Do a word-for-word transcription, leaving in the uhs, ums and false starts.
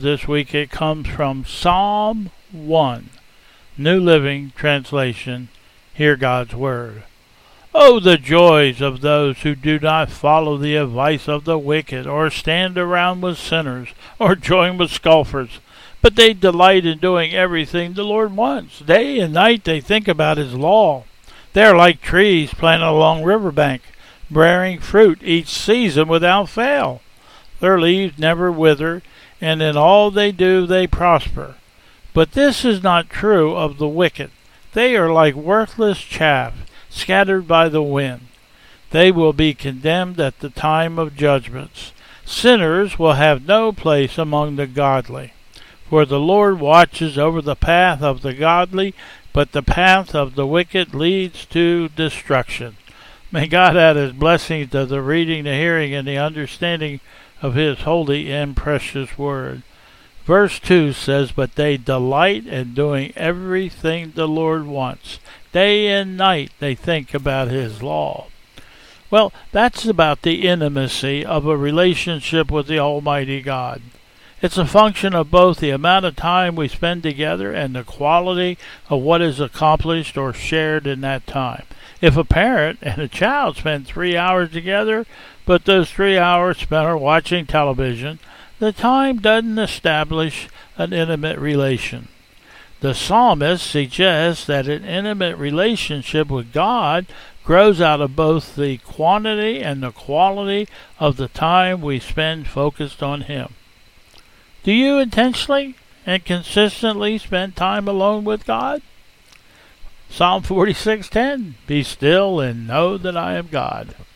This week it comes from Psalm one, New Living Translation. Hear God's Word. Oh, the joys of those who do not follow the advice of the wicked, or stand around with sinners, or join with scoffers. But they delight in doing everything the Lord wants. Day and night they think about His law. They are like trees planted along riverbank, bearing fruit each season without fail. Their leaves never wither, and in all they do they prosper. But this is not true of the wicked. They are like worthless chaff, scattered by the wind. They will be condemned at the time of judgments. Sinners will have no place among the godly. For the Lord watches over the path of the godly, but the path of the wicked leads to destruction. May God add His blessings to the reading, the hearing, and the understanding of His holy and precious Word. Verse two says, But they delight in doing everything the Lord wants. Day and night they think about His law. Well, that's about the intimacy of a relationship with the Almighty God. It's a function of both the amount of time we spend together and the quality of what is accomplished or shared in that time. If a parent and a child spend three hours together, but those three hours spent are watching television, the time doesn't establish an intimate relation. The psalmist suggests that an intimate relationship with God grows out of both the quantity and the quality of the time we spend focused on Him. Do you intentionally and consistently spend time alone with God? Psalm forty-six ten, Be still and know that I am God.